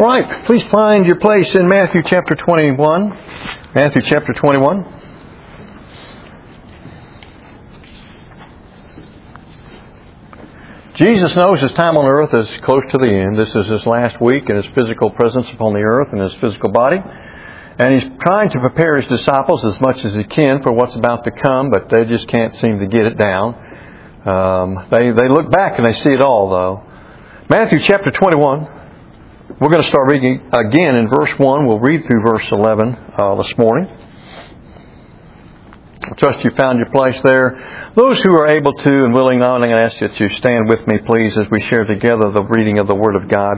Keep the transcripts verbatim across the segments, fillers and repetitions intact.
All right, please find your place in Matthew chapter twenty-one. Matthew chapter twenty-one. Jesus knows his time on earth is close to the end. This is his last week in his physical presence upon the earth in his physical body. And he's trying to prepare his disciples as much as he can for what's about to come, but they just can't seem to get it down. Um, they, they look back and they see it all, though. Matthew chapter twenty-one. We're going to start reading again in verse one. We'll read through verse eleven uh, this morning. I trust you found your place there. Those who are able to and willing, I'm going to ask you to stand with me, please, as we share together the reading of the Word of God.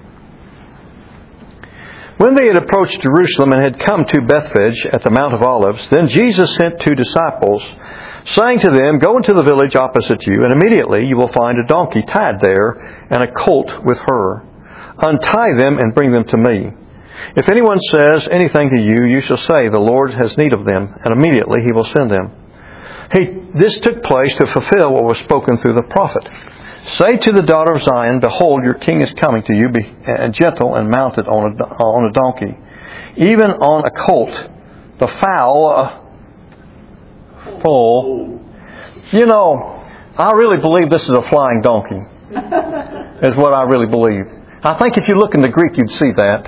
When they had approached Jerusalem and had come to Bethphage at the Mount of Olives, then Jesus sent two disciples, saying to them, "Go into the village opposite you, and immediately you will find a donkey tied there and a colt with her. Untie them and bring them to me. If anyone says anything to you, you shall say, 'The Lord has need of them,' and immediately He will send them." He, this took place to fulfill what was spoken through the prophet. "Say to the daughter of Zion, Behold, your king is coming to you, be gentle and mounted on a, on a donkey, even on a colt, the foal, uh, foal." You know, I really believe this is a flying donkey, is what I really believe. I think if you look in the Greek, you'd see that.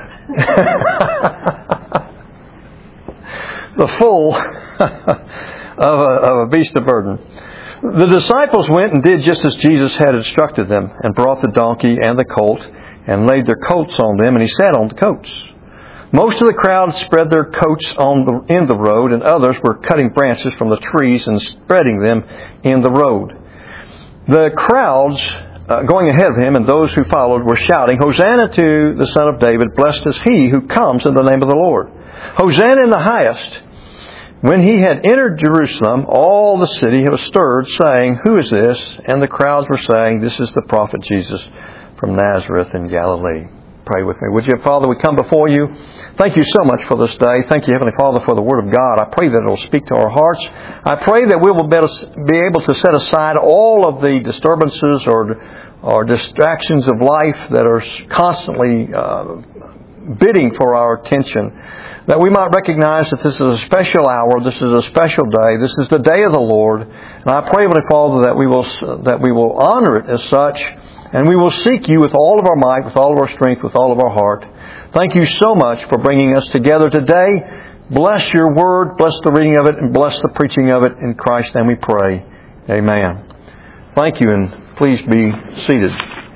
The foal of, a, of a beast of burden. The disciples went and did just as Jesus had instructed them, and brought the donkey and the colt, and laid their coats on them, and He sat on the coats. Most of the crowd spread their coats on the, in the road, and others were cutting branches from the trees and spreading them in the road. The crowds Uh, going ahead of Him, and those who followed were shouting, "Hosanna to the Son of David! Blessed is He who comes in the name of the Lord! Hosanna in the highest!" When He had entered Jerusalem, all the city was stirred, saying, "Who is this?" And the crowds were saying, "This is the prophet Jesus from Nazareth in Galilee." Pray with me. Would you, Father, we come before You. Thank You so much for this day. Thank You, Heavenly Father, for the Word of God. I pray that it will speak to our hearts. I pray that we will be able to set aside all of the disturbances or, or distractions of life that are constantly uh, bidding for our attention. That we might recognize that this is a special hour, this is a special day, this is the day of the Lord. And I pray, Heavenly Father, that we will, that we will honor it as such. And we will seek You with all of our might, with all of our strength, with all of our heart. Thank You so much for bringing us together today. Bless Your Word, bless the reading of it, and bless the preaching of it. In Christ's name we pray. Amen. Thank you, and please be seated.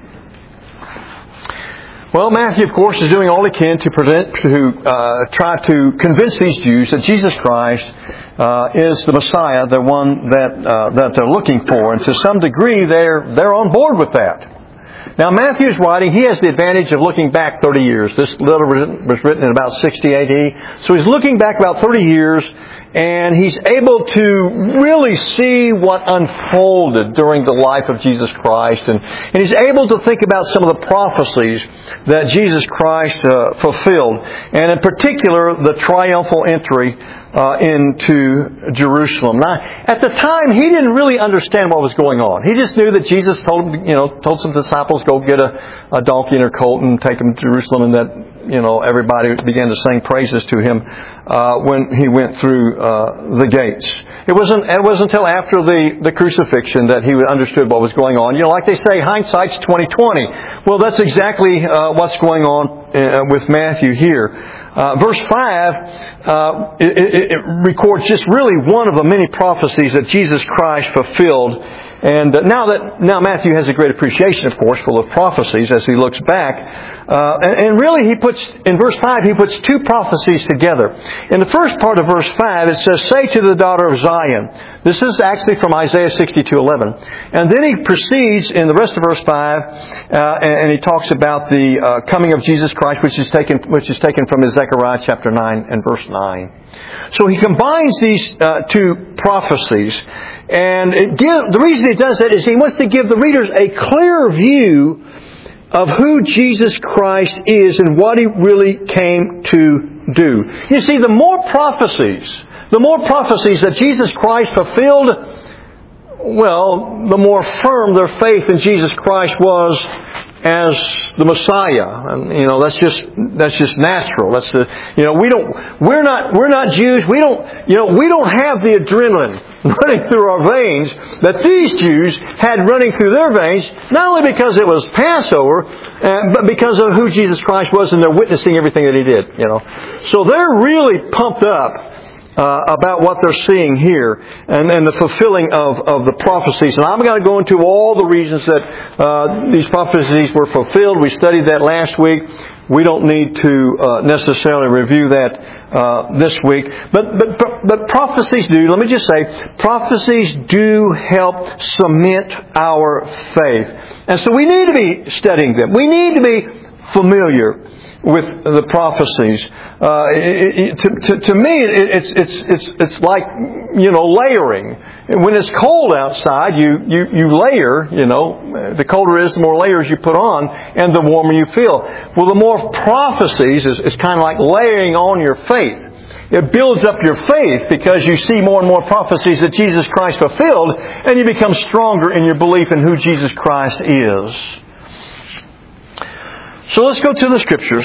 Well, Matthew, of course, is doing all he can to, present, to uh, try to convince these Jews that Jesus Christ uh, is the Messiah, the one that uh, that they're looking for, and to some degree, they're they're on board with that. Now, Matthew's writing, he has the advantage of looking back thirty years. This letter was written in about sixty A D. So he's looking back about thirty years, and he's able to really see what unfolded during the life of Jesus Christ. And, and he's able to think about some of the prophecies that Jesus Christ uh, fulfilled. And in particular, the triumphal entry Uh, into Jerusalem. Now, at the time, he didn't really understand what was going on. He just knew that Jesus told him, you know, told some disciples, "Go get a, a donkey and a colt and take them to Jerusalem," and that, you know, everybody began to sing praises to Him uh, when He went through uh, the gates. It wasn't. It wasn't until after the, the crucifixion that he understood what was going on. You know, like they say, hindsight's twenty twenty. Well, that's exactly uh, what's going on uh, with Matthew here. Uh, verse five, uh, it, it, it records just really one of the many prophecies that Jesus Christ fulfilled. And now that now Matthew has a great appreciation, of course, for the prophecies as he looks back. Uh, and, and really, he puts in verse five, he puts two prophecies together. In the first part of verse five, it says, "Say to the daughter of Zion." This is actually from Isaiah sixty-two eleven. And then he proceeds in the rest of verse five, uh, and, and he talks about the uh, coming of Jesus Christ, which is taken which is taken from Zechariah chapter nine and verse nine. So he combines these uh, two prophecies. And it give, the reason he does that is he wants to give the readers a clear view of who Jesus Christ is and what He really came to do. You see, the more prophecies, the more prophecies that Jesus Christ fulfilled, well, the more firm their faith in Jesus Christ was as the Messiah. And, you know, that's just, that's just natural. That's the, you know, we don't, we're not, we're not Jews. We don't, you know, we don't have the adrenaline running through our veins that these Jews had running through their veins, not only because it was Passover, uh, but because of who Jesus Christ was, and they're witnessing everything that He did, you know. So they're really pumped up Uh, about what they're seeing here and, and the fulfilling of, of the prophecies. And I'm going to go into all the reasons that uh, these prophecies were fulfilled. We studied that last week. We don't need to uh, necessarily review that uh, this week. But, but, but prophecies do, let me just say, prophecies do help cement our faith. And so we need to be studying them. We need to be familiar with the prophecies. Uh, it, it, to, to, to me, it, it's it's it's it's like, you know, layering. When it's cold outside, you you you layer. You know, the colder it is, the more layers you put on, and the warmer you feel. Well, the more prophecies is, is kind of like layering on your faith. It builds up your faith because you see more and more prophecies that Jesus Christ fulfilled, and you become stronger in your belief in who Jesus Christ is. So let's go to the Scriptures.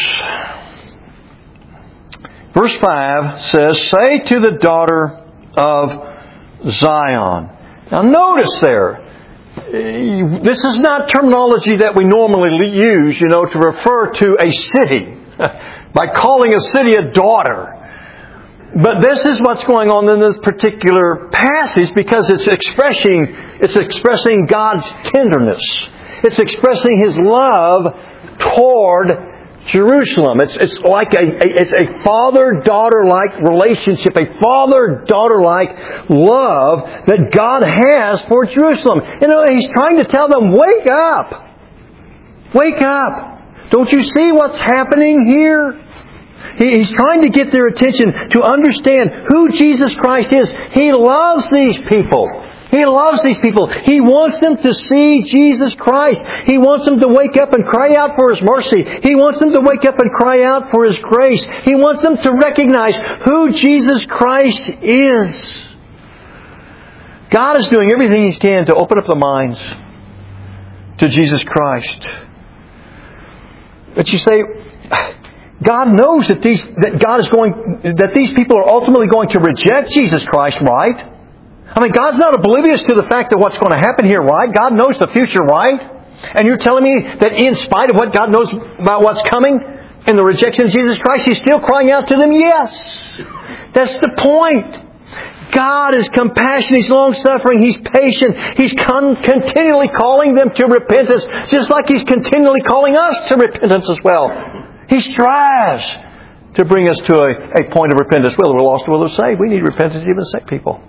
Verse five says, "Say to the daughter of Zion." Now notice there, this is not terminology that we normally use, you know, to refer to a city, by calling a city a daughter. But this is what's going on in this particular passage, because it's expressing, it's expressing God's tenderness. It's expressing His love toward Jerusalem. It's it's like a, a it's a father-daughter-like relationship, a father-daughter-like love that God has for Jerusalem. You know, He's trying to tell them, wake up. Wake up. Don't you see what's happening here? He, he's trying to get their attention to understand who Jesus Christ is. He loves these people. He loves these people. He wants them to see Jesus Christ. He wants them to wake up and cry out for His mercy. He wants them to wake up and cry out for His grace. He wants them to recognize who Jesus Christ is. God is doing everything He can to open up the minds to Jesus Christ. But you say, God knows that these that God is going that these people are ultimately going to reject Jesus Christ, right? I mean, God's not oblivious to the fact of what's going to happen here, right? God knows the future, right? And you're telling me that in spite of what God knows about what's coming and the rejection of Jesus Christ, He's still crying out to them? Yes. That's the point. God is compassionate. He's long-suffering. He's patient. He's con- continually calling them to repentance, just like He's continually calling us to repentance as well. He strives to bring us to a, a point of repentance, whether we're lost or whether we're saved. We need repentance even as sick people.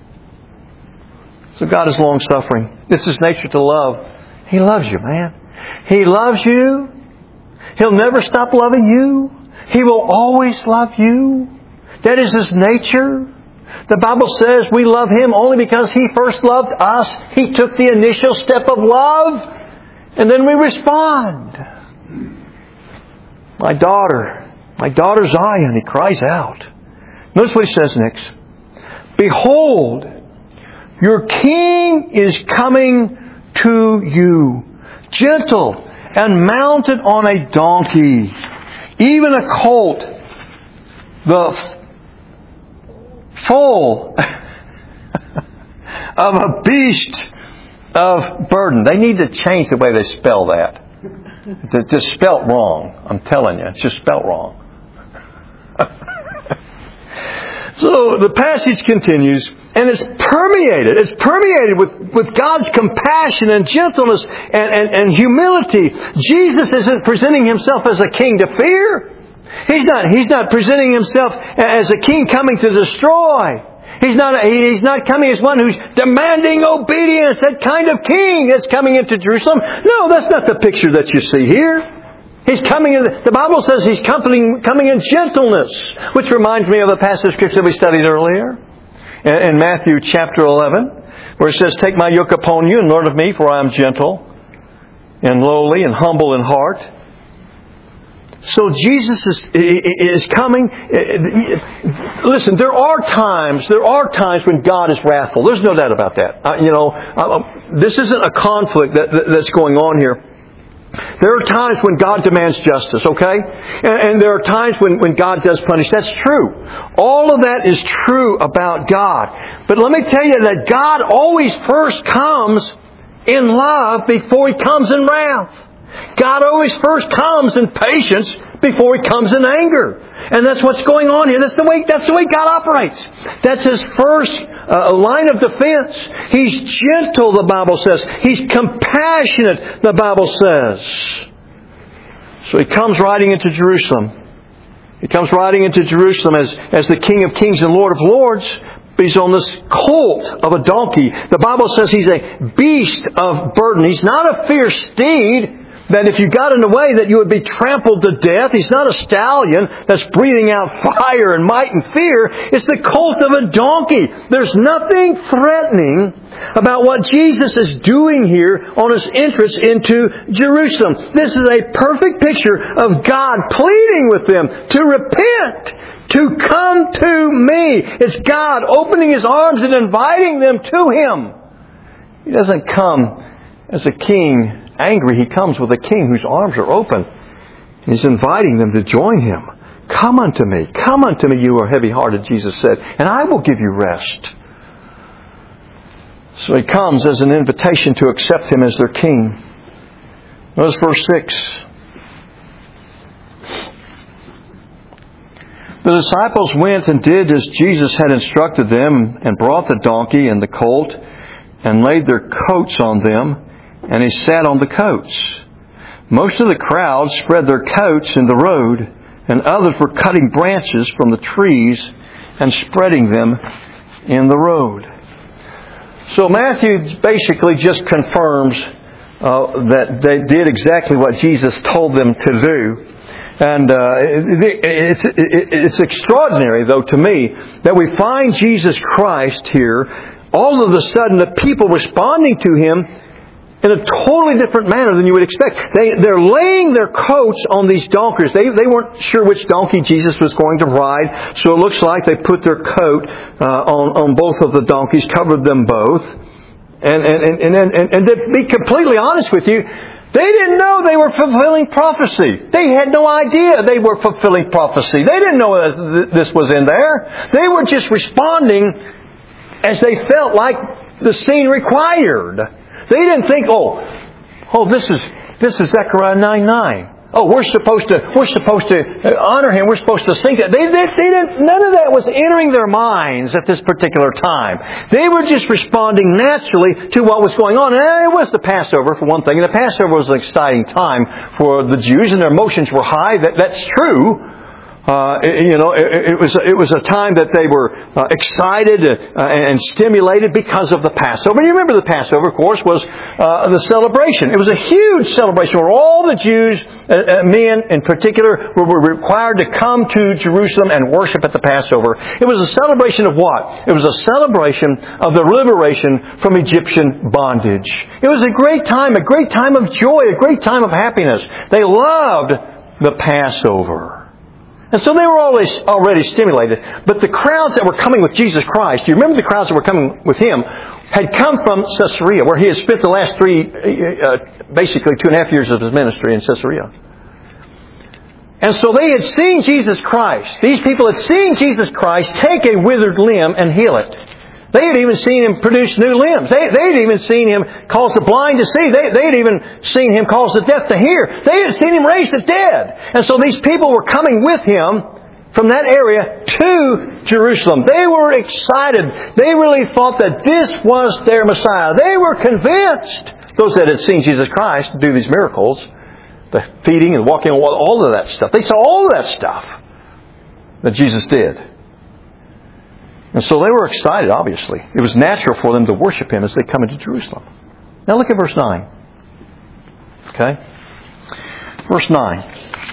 So God is long-suffering. It's His nature to love. He loves you, man. He loves you. He'll never stop loving you. He will always love you. That is His nature. The Bible says we love Him only because He first loved us. He took the initial step of love, and then we respond. My daughter, my daughter Zion, He cries out. Notice what He says next. Behold, your King is coming to you, gentle and mounted on a donkey, even a colt, the foal of a beast of burden. They need to change the way they spell that. It's just spelt wrong. I'm telling you, it's just spelt wrong. So the passage continues, and it's permeated. It's permeated with, with God's compassion and gentleness and, and, and humility. Jesus isn't presenting Himself as a king to fear. He's not, he's not presenting Himself as a king coming to destroy. He's not, he's not coming as one who's demanding obedience, that kind of king that's coming into Jerusalem. No, that's not the picture that you see here. He's coming in, the Bible says He's coming, coming in gentleness, which reminds me of the passage of Scripture we studied earlier in, in Matthew chapter eleven, where it says, "Take my yoke upon you and learn of me, for I am gentle and lowly and humble in heart." So Jesus is, is coming. Listen, there are times, there are times when God is wrathful. There's no doubt about that. Uh, you know, uh, this isn't a conflict that, that's going on here. There are times when God demands justice, okay? And, and there are times when, when God does punish. That's true. All of that is true about God. But let me tell you that God always first comes in love before He comes in wrath. God always first comes in patience before He comes in anger. And that's what's going on here. That's the way, that's the way God operates. That's His first uh, line of defense. He's gentle, the Bible says. He's compassionate, the Bible says. So He comes riding into Jerusalem. He comes riding into Jerusalem as, as the King of Kings and Lord of Lords. He's on this colt of a donkey. The Bible says He's a beast of burden. He's not a fierce steed that if you got in the way that you would be trampled to death. He's not a stallion that's breathing out fire and might and fear. It's the colt of a donkey. There's nothing threatening about what Jesus is doing here on His entrance into Jerusalem. This is a perfect picture of God pleading with them to repent, to come to me. It's God opening His arms and inviting them to Him. He doesn't come as a king angry. He comes with a king whose arms are open. He's inviting them to join Him. Come unto me. Come unto me, you are heavy-hearted, Jesus said, and I will give you rest. So He comes as an invitation to accept Him as their king. Notice verse six. The disciples went and did as Jesus had instructed them, and brought the donkey and the colt, and laid their coats on them, and He sat on the coats. Most of the crowd spread their coats in the road, and others were cutting branches from the trees and spreading them in the road. So Matthew basically just confirms uh, that they did exactly what Jesus told them to do. And uh, it, it's, it, it's extraordinary, though, to me, that we find Jesus Christ here, all of a sudden the people responding to Him in a totally different manner than you would expect. They, they're laying their coats on these donkeys. They, they weren't sure which donkey Jesus was going to ride, so it looks like they put their coat uh, on, on both of the donkeys, covered them both. And, and, and, and, and, and to be completely honest with you, they didn't know they were fulfilling prophecy. They had no idea they were fulfilling prophecy. They didn't know this was in there. They were just responding as they felt like the scene required. They didn't think, oh, oh, this is this is Zechariah nine nine. Oh, we're supposed to we're supposed to honor Him. We're supposed to sing that. They, they, they didn't. None of that was entering their minds at this particular time. They were just responding naturally to what was going on. And it was the Passover for one thing, and the Passover was an exciting time for the Jews, and their emotions were high. That that's true. Uh, it, you know, it, it was it was a time that they were uh, excited uh, and stimulated because of the Passover. You remember the Passover, of course, was uh, the celebration. It was a huge celebration where all the Jews, uh, uh, men in particular, were, were required to come to Jerusalem and worship at the Passover. It was a celebration of what? It was a celebration of the liberation from Egyptian bondage. It was a great time, a great time of joy, a great time of happiness. They loved the Passover. And so they were always already stimulated. But the crowds that were coming with Jesus Christ, you remember the crowds that were coming with Him, had come from Caesarea, where He had spent the last three, uh, basically two and a half years of His ministry in Caesarea. And so they had seen Jesus Christ. These people had seen Jesus Christ take a withered limb and heal it. They had even seen Him produce new limbs. They, they had even seen Him cause the blind to see. They, they had even seen Him cause the deaf to hear. They had seen Him raise the dead. And so these people were coming with Him from that area to Jerusalem. They were excited. They really thought that this was their Messiah. They were convinced, those that had seen Jesus Christ do these miracles, the feeding and walking on water, all of that stuff. They saw all of that stuff that Jesus did. And so they were excited, obviously. It was natural for them to worship Him as they come into Jerusalem. Now look at verse nine. Okay? Verse nine.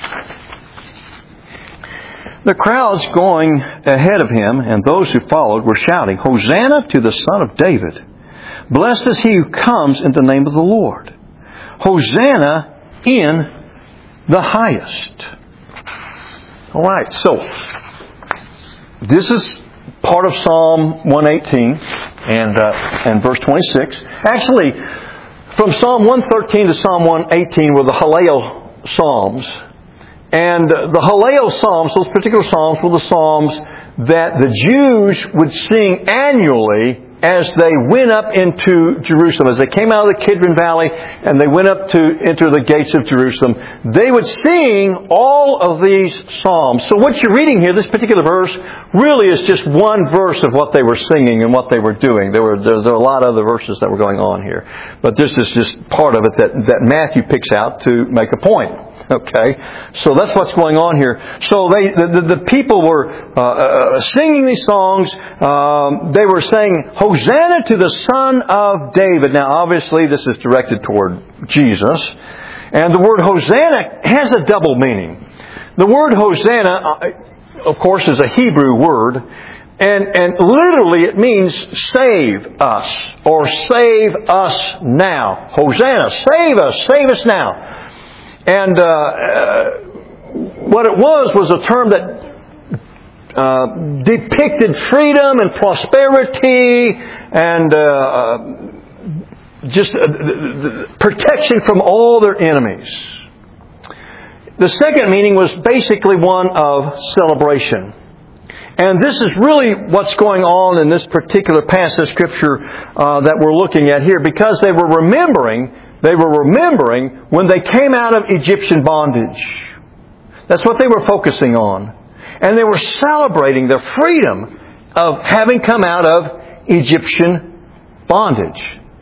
The crowds going ahead of Him and those who followed were shouting, Hosanna to the Son of David. Blessed is He who comes in the name of the Lord. Hosanna in the highest. All right, so this is part of Psalm one eighteen and uh, and verse twenty-six. Actually, from Psalm one thirteen to Psalm one eighteen were the Hallel Psalms. And the Hallel Psalms, those particular Psalms, were the Psalms that the Jews would sing annually as they went up into Jerusalem. As they came out of the Kidron Valley and they went up to enter the gates of Jerusalem, they would sing all of these Psalms. So what you're reading here, this particular verse, really is just one verse of what they were singing and what they were doing. There were there, there were a lot of other verses that were going on here. But this is just part of it that, that Matthew picks out to make a point. Okay, so that's what's going on here. So they, the, the, the people were uh, uh, singing these songs. Um, they were saying, "Hosanna to the Son of David." Now, obviously, this is directed toward Jesus, and the word Hosanna has a double meaning. The word Hosanna, uh, of course, is a Hebrew word, and and literally it means "save us" or "save us now." Hosanna, save us, save us now. And uh, uh, what it was was a term that uh, depicted freedom and prosperity and uh, just uh, protection from all their enemies. The second meaning was basically one of celebration. And this is really what's going on in this particular passage of Scripture uh, that we're looking at here, because they were remembering They were remembering when they came out of Egyptian bondage. That's what they were focusing on. And they were celebrating their freedom of having come out of Egyptian bondage.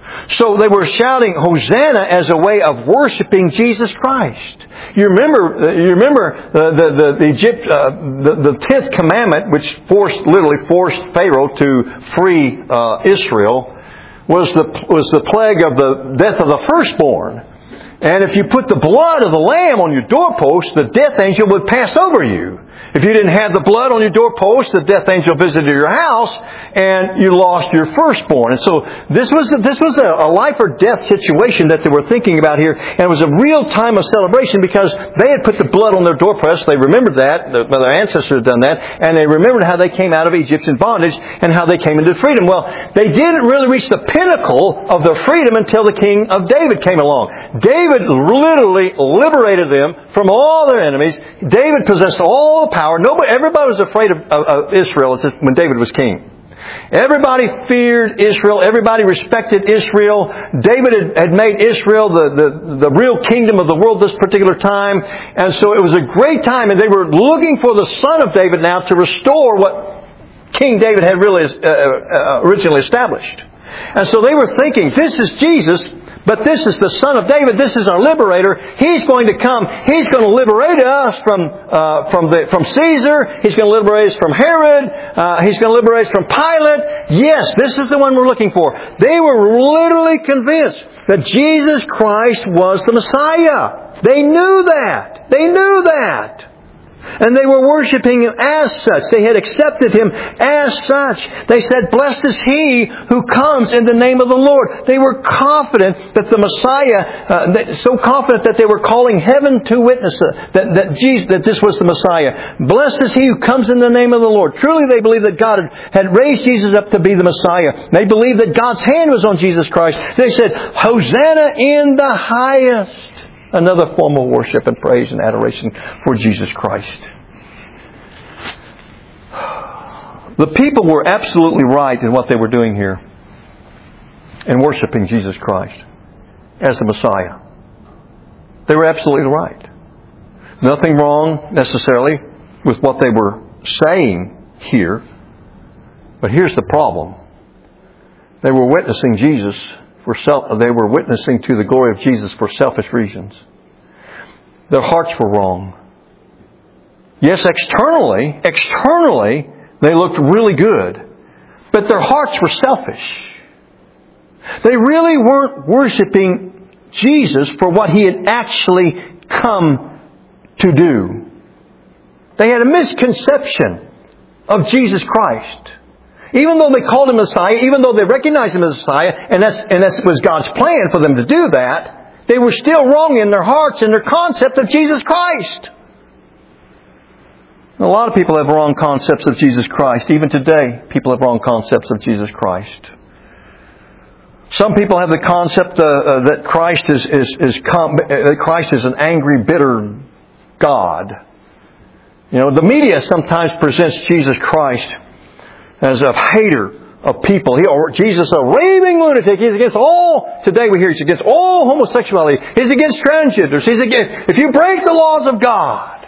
So they were shouting Hosanna as a way of worshiping Jesus Christ. You remember, you remember the the the, the, Egypt, uh, the the tenth commandment, which forced literally forced Pharaoh to free uh, Israel, was the was the plague of the death of the firstborn. And if you put the blood of the lamb on your doorpost, the death angel would pass over you. If you didn't have the blood on your doorpost, the death angel visited your house and you lost your firstborn. And so this was this was a, a life or death situation that they were thinking about here. And it was a real time of celebration because they had put the blood on their doorpost. They remembered that. Their ancestors had done that. And they remembered how they came out of Egyptian bondage and how they came into freedom. Well, they didn't really reach the pinnacle of their freedom until the king of David came along. David literally liberated them from all their enemies. David possessed all the power. Nobody, everybody was afraid of, of, of Israel when David was king. Everybody feared Israel. Everybody respected Israel. David had, had made Israel the, the, the real kingdom of the world this particular time. And so it was a great time. And they were looking for the son of David now to restore what King David had really uh, uh, originally established. And so they were thinking, this is Jesus. But this is the Son of David. This is our liberator. He's going to come. He's going to liberate us from uh, from the from Caesar. He's going to liberate us from Herod. Uh, he's going to liberate us from Pilate. Yes, this is the one we're looking for. They were literally convinced that Jesus Christ was the Messiah. They knew that. They knew that. And they were worshiping Him as such. They had accepted Him as such. They said, "Blessed is He who comes in the name of the Lord." They were confident that the Messiah, uh, so confident that they were calling heaven to witness uh, that, that, Jesus, that this was the Messiah. Blessed is He who comes in the name of the Lord. Truly they believed that God had, had raised Jesus up to be the Messiah. They believed that God's hand was on Jesus Christ. They said, "Hosanna in the highest." Another form of worship and praise and adoration for Jesus Christ. The people were absolutely right in what they were doing here in worshiping Jesus Christ as the Messiah. They were absolutely right. Nothing wrong necessarily with what they were saying here. But here's the problem. They were witnessing Jesus for self, they were witnessing to the glory of Jesus for selfish reasons. Their hearts were wrong. Yes, externally, externally, they looked really good. But their hearts were selfish. They really weren't worshiping Jesus for what He had actually come to do. They had a misconception of Jesus Christ. Even though they called Him Messiah, even though they recognized Him as Messiah, and that's and that was God's plan for them to do that, they were still wrong in their hearts and their concept of Jesus Christ. A lot of people have wrong concepts of Jesus Christ. Even today, people have wrong concepts of Jesus Christ. Some people have the concept uh, uh, that Christ is is is com- uh, Christ is an angry, bitter God. You know, the media sometimes presents Jesus Christ as a hater of people. He, or Jesus, a raving lunatic. He's against all. Today we hear he's against all homosexuality. He's against transgenders. He's against. If you break the laws of God.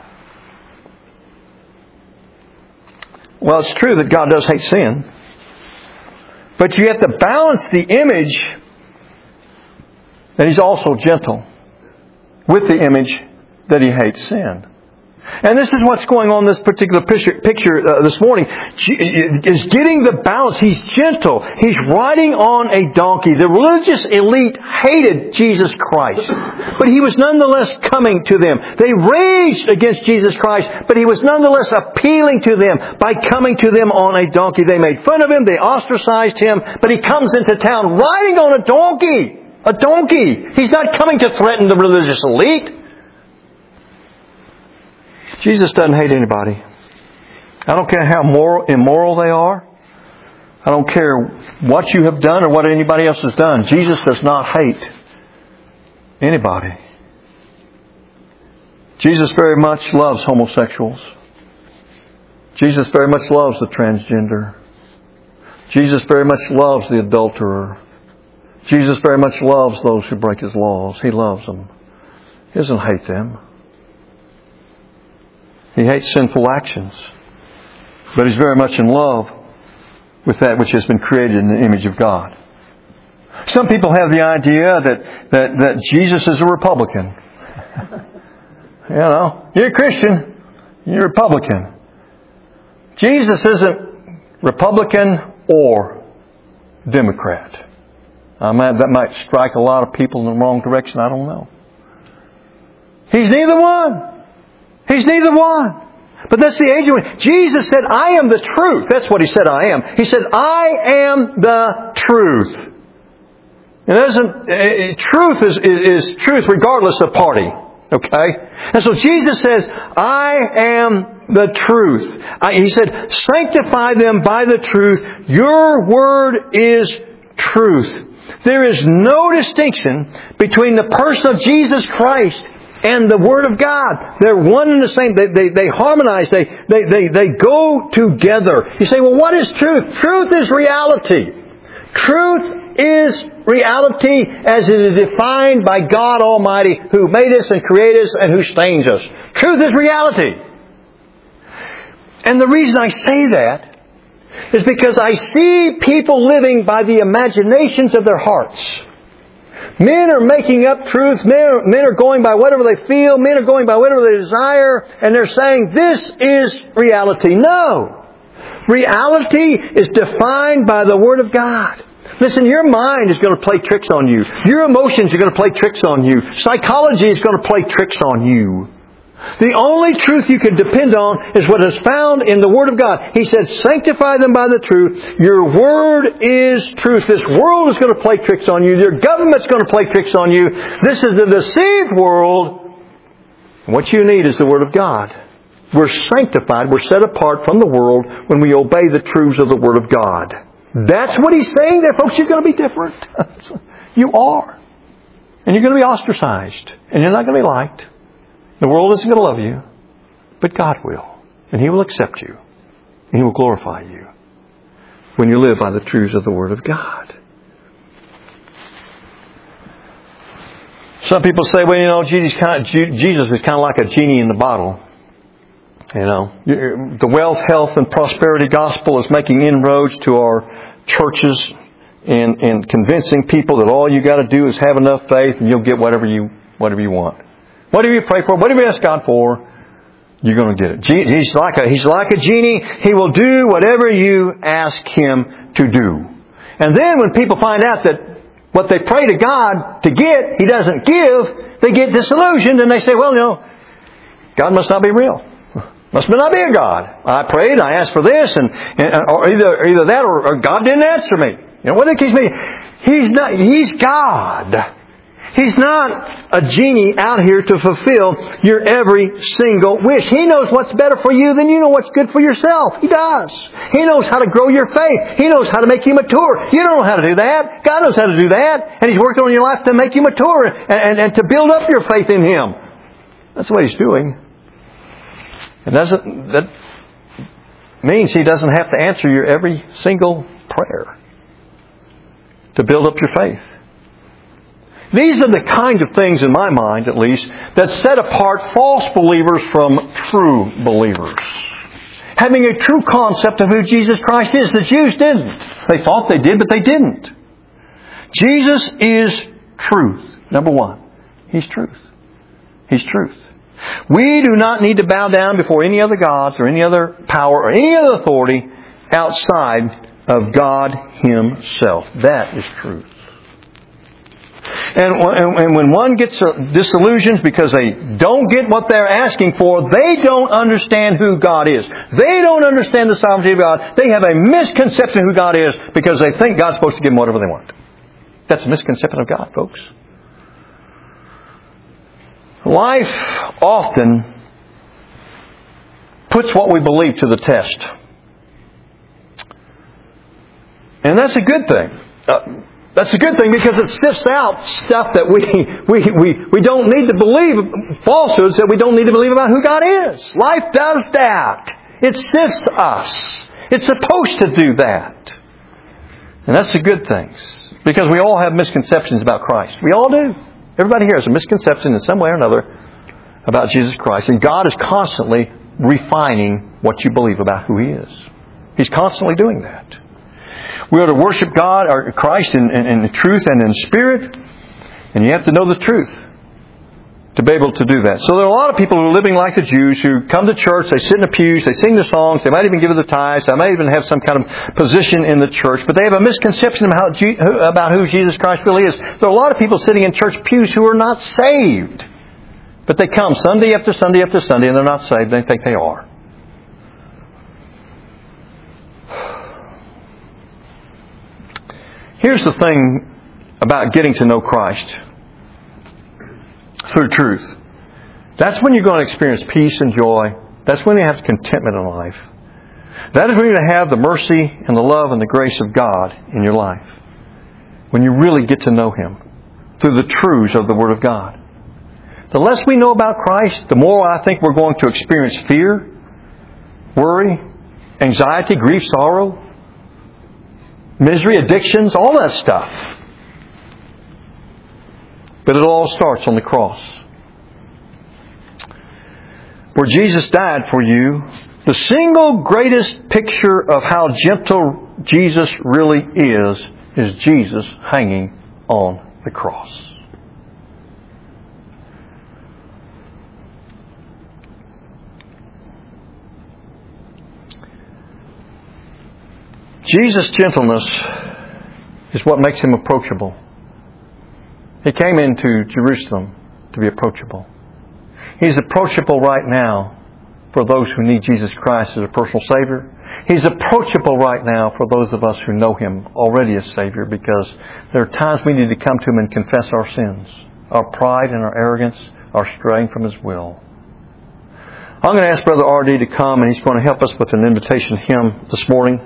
Well, it's true that God does hate sin. But you have to balance the image that He's also gentle with the image that He hates sin. And this is what's going on in this particular picture, picture uh, this morning. Is getting the balance. He's gentle. He's riding on a donkey. The religious elite hated Jesus Christ. But He was nonetheless coming to them. They raged against Jesus Christ, but He was nonetheless appealing to them by coming to them on a donkey. They made fun of Him. They ostracized Him. But He comes into town riding on a donkey. A donkey. He's not coming to threaten the religious elite. Jesus doesn't hate anybody. I don't care how moral, immoral they are. I don't care what you have done or what anybody else has done. Jesus does not hate anybody. Jesus very much loves homosexuals. Jesus very much loves the transgender. Jesus very much loves the adulterer. Jesus very much loves those who break His laws. He loves them. He doesn't hate them. He hates sinful actions. But He's very much in love with that which has been created in the image of God. Some people have the idea that, that, that Jesus is a Republican. You know, you're a Christian, you're a Republican. Jesus isn't Republican or Democrat. I mean, that might strike a lot of people in the wrong direction. I don't know. He's neither one. He's neither one. But that's the age of it. Jesus said, I am the truth. That's what He said, I am. He said, I am the truth. It isn't, uh, truth is, is, is truth regardless of party. Okay? And so Jesus says, I am the truth. I, he said, sanctify them by the truth. Your word is truth. There is no distinction between the person of Jesus Christ and the Word of God. They're one and the same. They, they, they harmonize. They, they, they, they go together. You say, well, what is truth? Truth is reality. Truth is reality as it is defined by God Almighty, who made us and created us and who sustains us. Truth is reality. And the reason I say that is because I see people living by the imaginations of their hearts. Men are making up truth. Men are, men are going by whatever they feel. Men are going by whatever they desire. And they're saying, this is reality. No. Reality is defined by the Word of God. Listen, your mind is going to play tricks on you. Your emotions are going to play tricks on you. Psychology is going to play tricks on you. The only truth you can depend on is what is found in the Word of God. He said, sanctify them by the truth. Your Word is truth. This world is going to play tricks on you. Your government's going to play tricks on you. This is a deceived world. What you need is the Word of God. We're sanctified. We're set apart from the world when we obey the truths of the Word of God. That's what He's saying there, folks. You're going to be different. You are. And you're going to be ostracized. And you're not going to be liked. The world isn't going to love you, but God will. And He will accept you. And He will glorify you when you live by the truths of the Word of God. Some people say, well, you know, Jesus, kind of, Jesus is kind of like a genie in the bottle. You know, the wealth, health, and prosperity gospel is making inroads to our churches and, and convincing people that all you got to do is have enough faith and you'll get whatever you whatever you want. Whatever you pray for, whatever you ask God for, you're going to get it. He's like a, he's like a genie. He will do whatever you ask Him to do. And then when people find out that what they pray to God to get, He doesn't give, they get disillusioned and they say, well, you know, God must not be real. Must not be a God. I prayed, I asked for this, and, and or either either that or, or God didn't answer me. You know what it keeps me? He's not. He's God. He's not a genie out here to fulfill your every single wish. He knows what's better for you than you know what's good for yourself. He does. He knows how to grow your faith. He knows how to make you mature. You don't know how to do that. God knows how to do that. And He's working on your life to make you mature and, and, and to build up your faith in Him. That's what He's doing. And doesn't, that means He doesn't have to answer your every single prayer to build up your faith. These are the kind of things, in my mind at least, that set apart false believers from true believers. Having a true concept of who Jesus Christ is. The Jews didn't. They thought they did, but they didn't. Jesus is truth. Number one, He's truth. He's truth. We do not need to bow down before any other gods or any other power or any other authority outside of God Himself. That is truth. And, and when one gets disillusioned because they don't get what they're asking for, they don't understand who God is. They don't understand the sovereignty of God. They have a misconception of who God is because they think God's supposed to give them whatever they want. That's a misconception of God, folks. Life often puts what we believe to the test. And that's a good thing. Uh, That's a good thing because it sifts out stuff that we, we, we, we don't need to believe, falsehoods that we don't need to believe about who God is. Life does that. It sifts us. It's supposed to do that. And that's the good things. Because we all have misconceptions about Christ. We all do. Everybody here has a misconception in some way or another about Jesus Christ. And God is constantly refining what you believe about who He is. He's constantly doing that. We are to worship God, or Christ, in, in, in truth and in spirit. And you have to know the truth to be able to do that. So there are a lot of people who are living like the Jews who come to church, they sit in the pews, they sing the songs, they might even give the tithes, they might even have some kind of position in the church, but they have a misconception about, how, about who Jesus Christ really is. There are a lot of people sitting in church pews who are not saved. But they come Sunday after Sunday after Sunday and they're not saved. They think they are. Here's the thing about getting to know Christ through truth. That's when you're going to experience peace and joy. That's when you have contentment in life. That is when you're going to have the mercy and the love and the grace of God in your life. When you really get to know Him through the truths of the Word of God. The less we know about Christ, the more I think we're going to experience fear, worry, anxiety, grief, sorrow, misery, addictions, all that stuff. But it all starts on the cross. Where Jesus died for you, the single greatest picture of how gentle Jesus really is, is Jesus hanging on the cross. Jesus' gentleness is what makes Him approachable. He came into Jerusalem to be approachable. He's approachable right now for those who need Jesus Christ as a personal Savior. He's approachable right now for those of us who know Him already as Savior, because there are times we need to come to Him and confess our sins, our pride and our arrogance, our straying from His will. I'm going to ask Brother R D to come, and he's going to help us with an invitation hymn this morning.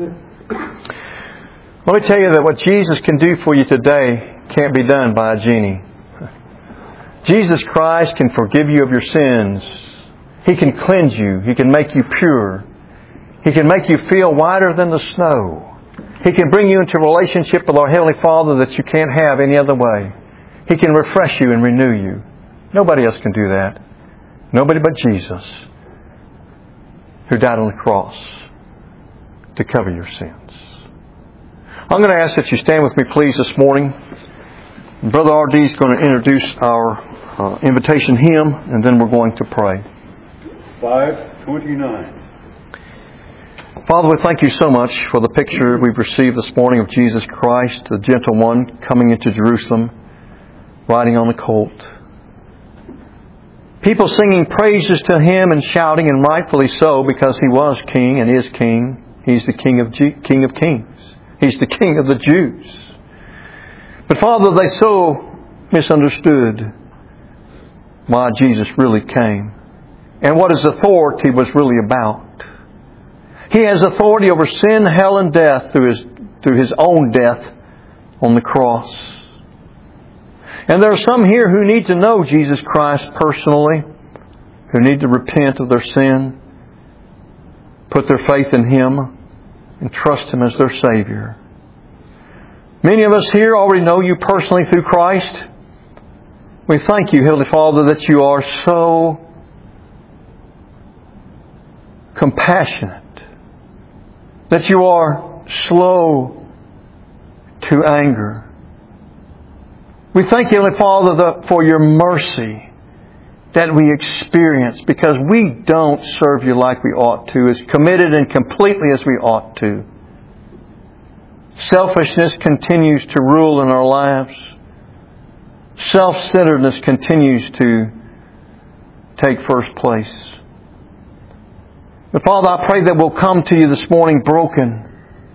Let me tell you that what Jesus can do for you today can't be done by a genie. Jesus Christ can forgive you of your sins. He can cleanse you. He can make you pure. He can make you feel whiter than the snow. He can bring you into a relationship with our Heavenly Father that you can't have any other way. He can refresh you and renew you. Nobody else can do that. Nobody but Jesus, who died on the cross to cover your sins. I'm going to ask that you stand with me, please, this morning. Brother R D is going to introduce our uh, invitation hymn, and then we're going to pray. five twenty-nine. Father, we thank You so much for the picture we've received this morning of Jesus Christ, the gentle one, coming into Jerusalem, riding on the colt. People singing praises to Him and shouting, and rightfully so, because He was King and is King. He's the King of G- King of Kings. He's the King of the Jews. But Father, they so misunderstood why Jesus really came and what His authority was really about. He has authority over sin, hell, and death through His, through His own death on the cross. And there are some here who need to know Jesus Christ personally, who need to repent of their sin, put their faith in Him, and trust Him as their Savior. Many of us here already know You personally through Christ. We thank You, Heavenly Father, that You are so compassionate, that You are slow to anger. We thank You, Heavenly Father, for Your mercy that we experience because we don't serve You like we ought to, as committed and completely as we ought to. Selfishness continues to rule in our lives. Self-centeredness continues to take first place. But Father, I pray that we'll come to You this morning broken,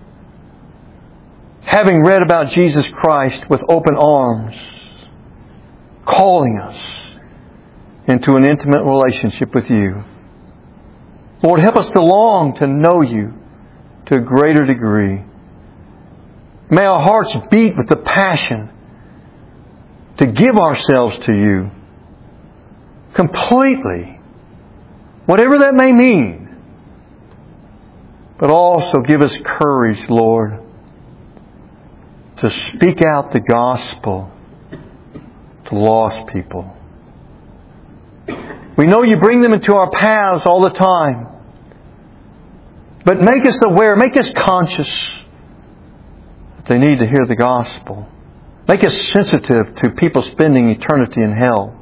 having read about Jesus Christ with open arms, calling us into an intimate relationship with You. Lord, help us to long to know You to a greater degree. May our hearts beat with the passion to give ourselves to You completely, whatever that may mean. But also give us courage, Lord, to speak out the gospel to lost people. We know You bring them into our paths all the time. But make us aware, make us conscious that they need to hear the gospel. Make us sensitive to people spending eternity in hell.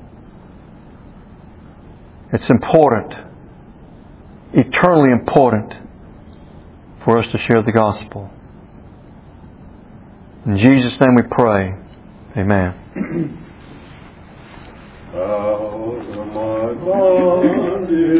It's important, eternally important, for us to share the gospel. In Jesus' name we pray. Amen.